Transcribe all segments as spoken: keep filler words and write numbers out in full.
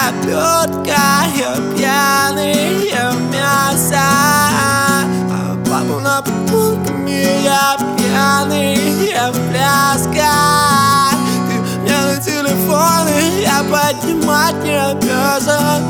обертка, я пьяный, я мясо, а папа на пунктами, я пьяный, я пляска. Ты мне на телефон, и я поднимать не обязан.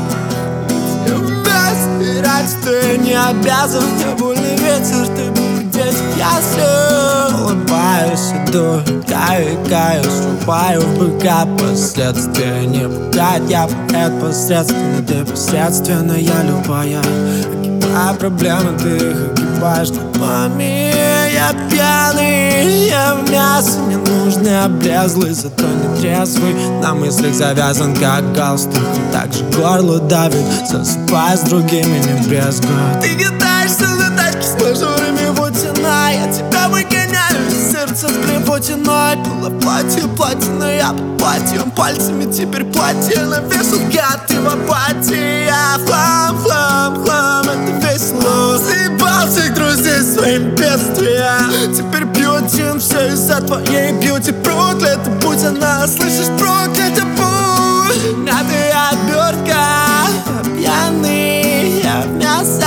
Играть, что я не обязан. Мне больный ветер, ты был где-то, я все улыбаюсь, иду, каю, каю, срубаю в быка. Последствия не пугать, я поэт посредственно, ты посредственно, я любая. Огибая проблемы, ты их огибаешь губами. Я пьяный, я в мясо, не нужный, облезлый, зато не трезвый. На мыслях завязан, как галстук, так же горло давит, засыпая с другими, не брезгует. Ты катаешься на тачке с мажорами, вот цена. Я тебя выгоняю из сердца с блевотиной. Было платье, платина, я под платьем, пальцами теперь платье на вешалке, а ты в апатии. Я хлам, хлам, хлам, это весело. Заебал всех друзей своим бедствием. Теперь бьютим все из-за твоей бьюти. Проклята будь она, слышишь, проклята будь. А ты обертка, я пьяный, я в мясо,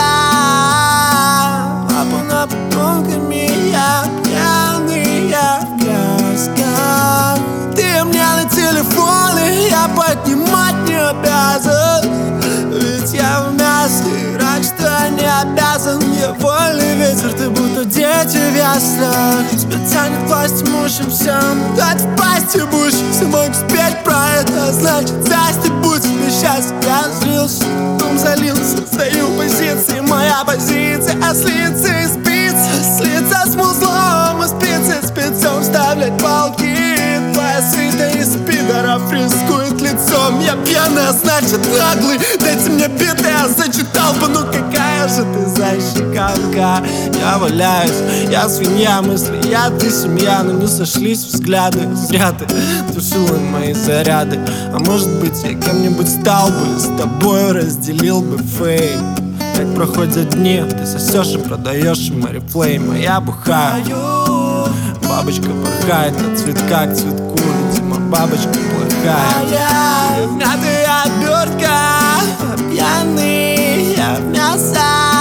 а на подругами я пьяный, я в плясках. Ты мне на телефон, и я поднимать не обязан. Ведь я в мясе, играть, что не обязан. Я вольный ветер, ты будто дети в яслях. Тебя тянет власть мужем всем, дать в пасти будешь. Все мог спеть про это, значит здрасте, будь тебе счастье. Я злился, дом залился, стою в позиции. Моя позиция слиться и спиться, слиться с музлом и спицы спецом вставлять палки. Твоя свита из пидоров рискует лицом. Я пьяный, а значит наглый. Дайте мне биты, я зачитал бы. Ну какая же ты защекалка. Я валяюсь, я свинья, мысли я, ты семья. Но не сошлись взгляды, зря ты тушила мои заряды. А может быть я кем-нибудь стал бы, с тобой разделил бы фейм. Как проходят дни, ты сосешь и продаешь им орифлейм. А я бухаю, бабочка порхает от цветка к цветку. Видимо, бабочка плохая. А ты обертка, пьяный, я в мясо,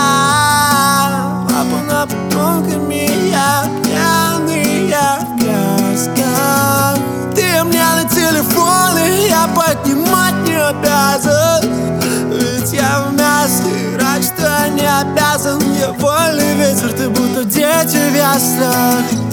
а на подругами я пьяный, я в плясках. Ты мне на телефон, и я поднимать не обязан. Ведь я в мясе, играть, что не обязан. Я вольный ветер, ты будто дети в яслях.